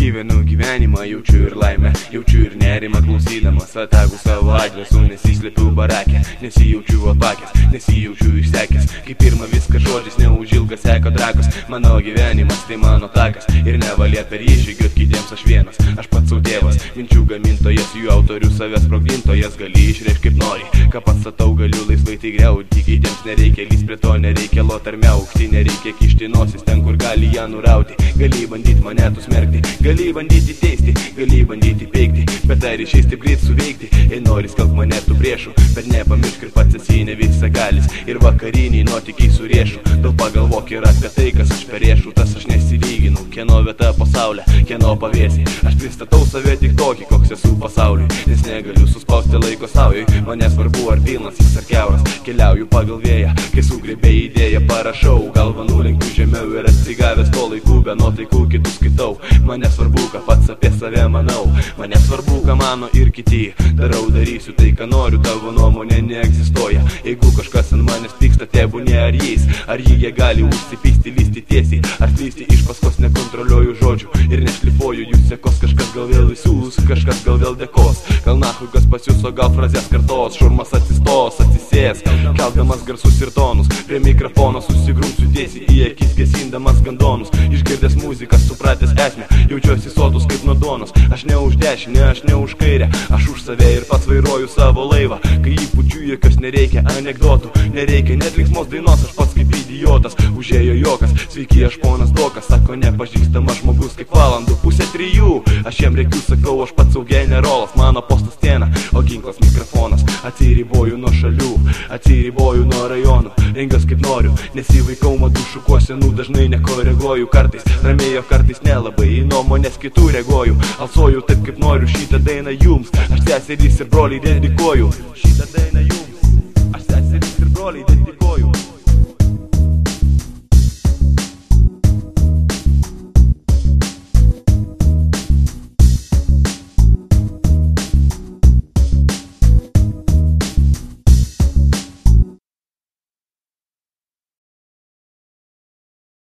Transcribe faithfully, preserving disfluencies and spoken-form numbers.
Gyvenu gyvenimą, jaučiu ir laimę, jaučiu ir nerimą klausydamas atakų savo adresu. Nesislepiu barake, nesijaučiu atpakęs, nesijaučiu išsekęs. Kaip pirma viskas žodžiais, neužilga seka drakos. Mano gyvenimas tai mano takas, ir nevalia per jį žygiuot kitiems aš vienas. Aš pats sau tėvas, minčių gamintojas, jų autorių savęs sprogdintojas. Gali išreikšti kaip nori, ką pats statau galiu laisvai tai griauti. Kitiems nereikia lįst prie to, nereikia lot ar miaukti, nereikia kišti nosis ten, kur gali ją nurauti. Gali bandyti mane tu smerkti, gali bandyti teisti, gali bandyti peikti, bet ar išeis taip greit suveikti? Jei nori skelbk mane tu priešų, bet nepamiršk ir pats esi ne visagalis, ir vakariniai nuotykiai su riešu. Daug pagalvok ir apie tai, kas aš per riešutas. Aš nesilyginu, kieno vieta pasaulė, kieno pavėsiai. Aš pristatau save tik tokį, koks esu pasauliui, nes negaliu suspausti laiko saujui. Man nesvarbu ar pilnas jis ar kiauras, keliauju pagal vėją, kai sugriebė idėją parašau. Galvą nulenkiu žemiau ir atsigavęs to laikų, be nuotaikų kitus skaitau. Man nesvarbu, ką pats apie save manau, man nesvarbu, ką mano ir kiti. Darau, darysiu tai, ką noriu, tavo nuomonė neegzistuoja. Jeigu kažkas ant manęs pyksta, tebūnie ar jais, ar jį jie gali užsipisti, lysti tiesiai, ar slysti iš paskos. Nekontroliuoju žodžių ir nešlifuoju jų sekos. Kažkas gal vėl įsiūs, kažkas gal vėl dėkos. Gal nahui kas pasiūs, o gal frazės kartos. Šurmas atsistos, atsisės, keldamas garsus ir tonus. Prie mikrofono susigrūsiu tiesiai į akis, gesindamas gandonus. Išgirdęs muziką, supratęs esmę, jaučiuosi sotus kaip nuo duonos. Aš ne už dešinę, aš ne už kairę, aš už save ir pats vairuoju savo laivą. Kai įpučiu jokios nereikia anekdotų, nereikia net linksmos dainos. Aš pats kaip idiotas, užėjo jokas. Sveiki, aš ponas Dokas, sako nepažįstamas žmogus kaip valandų pusė trijų. Aš jam reikiu, sakau, aš pats sau generolas. Mano postas stena, o ginklas mikrofonas. Atsiriboju nuo šalių, atsiriboju nuo rajonų. Rengiuos kaip noriu, nesivaikau madų šukuosenų. Dažnai nekoreguoju, kartais ramiai, o kartais nelabai į nuomonės kitų reaguoju. Alsuoju taip kaip noriu, šitą dainą jums aš seserys ir broliai dedikuoju. Šitą dainą jums aš seserys ir broliai dedikuoju.